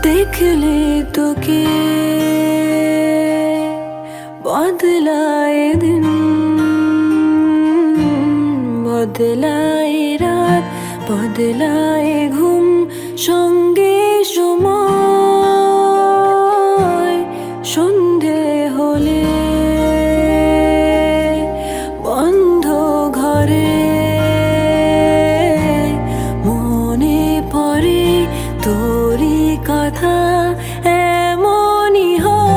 দেখলে তোকে বদলায় দিন, বদলায় রাত, বদলায় ঘুম, সঙ্গে সময় সন্ধে হলে বন্ধ ঘরে মনে পড়ে তোরই কথা। এমনই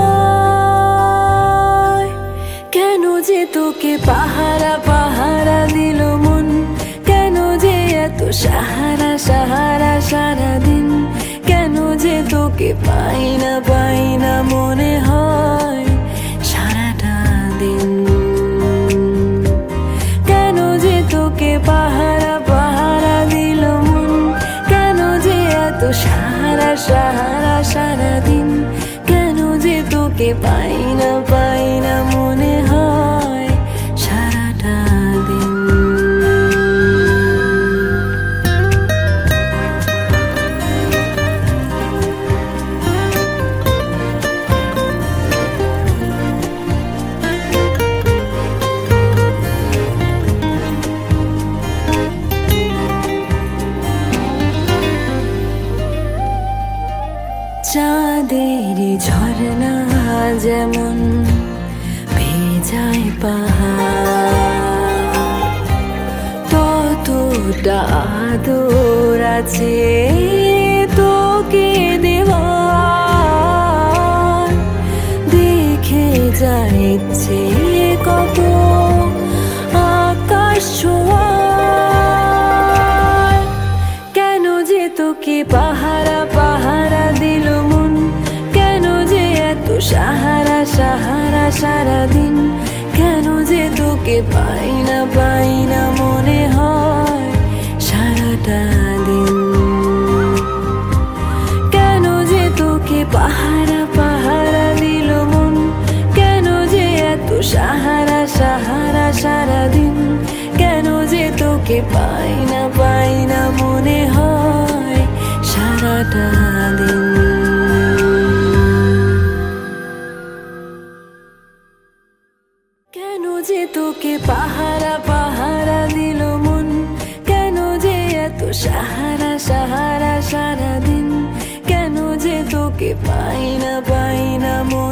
হয় কেন যে তোকে পাহারা পাহারা দিল মন, কেন যে এত সাহারা সাহারা সারাদিন, কেন যে তোকে পাই না মনে হয় সারাটা দিন। কেন যে তোকে পাহারা পাহারা দিল মন, কেন যে এত সাহারা সাহারা সারাদিন, কেন যে তোকে পাই না মনে হয় সারাটা দিন। চাঁদের ঝরনা যেমন ভেজায় পাহাড়, ততটা আদর আছে তোকে দেওয়ার। দেখে যাচ্ছে কত আকাশ ছোঁয়ার, কেন যে তোকে পাহারা পাহারা দিল মন, কেন যে এত সাহারা সাহারা সারাদিন, কেন যে তোকে পাই না মনে হয় সারাটা দিন। কেন যে তোকে পাহারা পাহারা দিল মন, কেন যে এত সাহারা সাহারা সারাদিন, কেন যে তোকে পাই না মনে হয় সারাটা দিন। কেন যে তোকে পাহারা পাহারা দিল মন, কেন যে এত সাহারা সাহারা সারাদিন, কেন যে তোকে পাই না মনে